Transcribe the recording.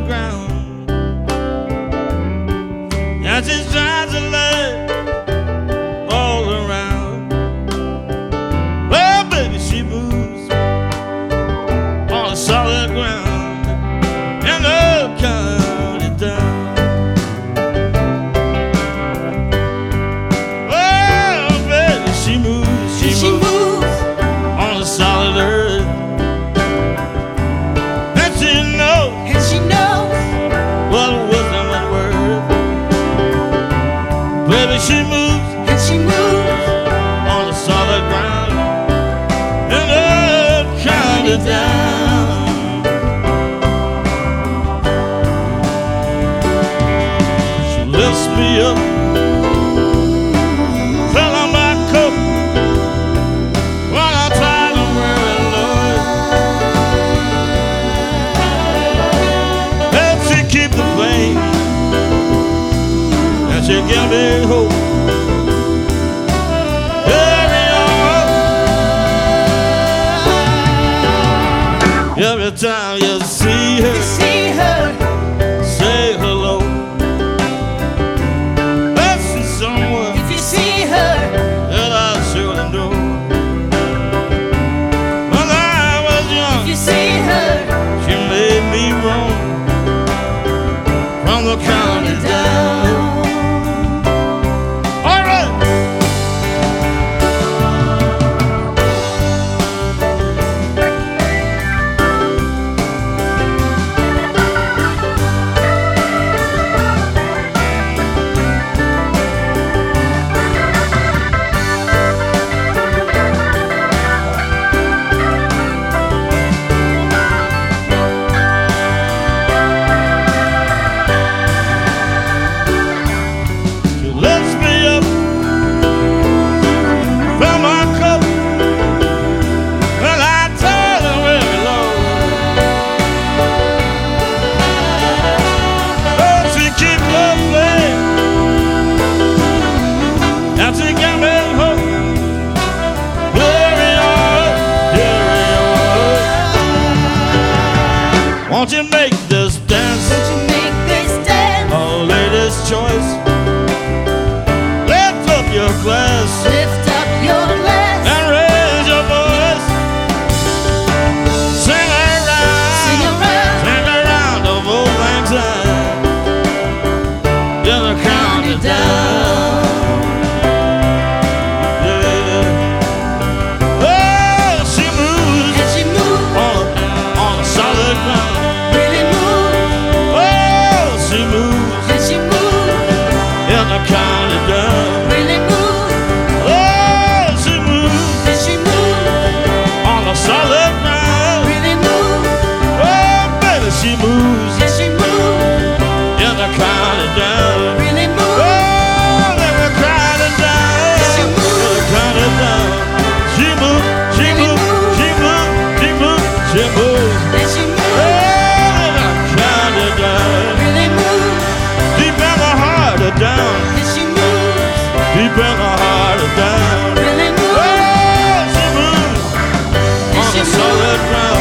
ground. Now she tries to let all around. Well, baby, she moves on a solid ground, and love counted down. Oh, baby, she moves on a solid earth. And she knows what wisdom is worth. Baby, she moves on a solid ground, and love counted down. She lifts me up, fill on my cup, while I try to worry, Lord. Helps she keep the flame, and she give me hope. Every time you see her, say hello. That's someone If you see her, that I surely know. When I was young, if you see her, she made me roam from the county down. All right. Won't you make this dance a lady's choice? Lift up your glass and raise your voice. Sing around the old lang syne. Yeah, they're counting down. Yeah. Oh, she moves on a solid ground. Counted down. Really move, Oh, she moves on a solid ground. really move, Oh, baby, she moves in the counted down. really move, Oh, they were counted down. she moves, They were counted down. She moves, she moves, she moves, she moves, she moves. then she Oh, moves, they were counted down. really move, Deep in the heart of down. then she moves, Deep in the heart of down. really move, Oh, she moves on a solid ground.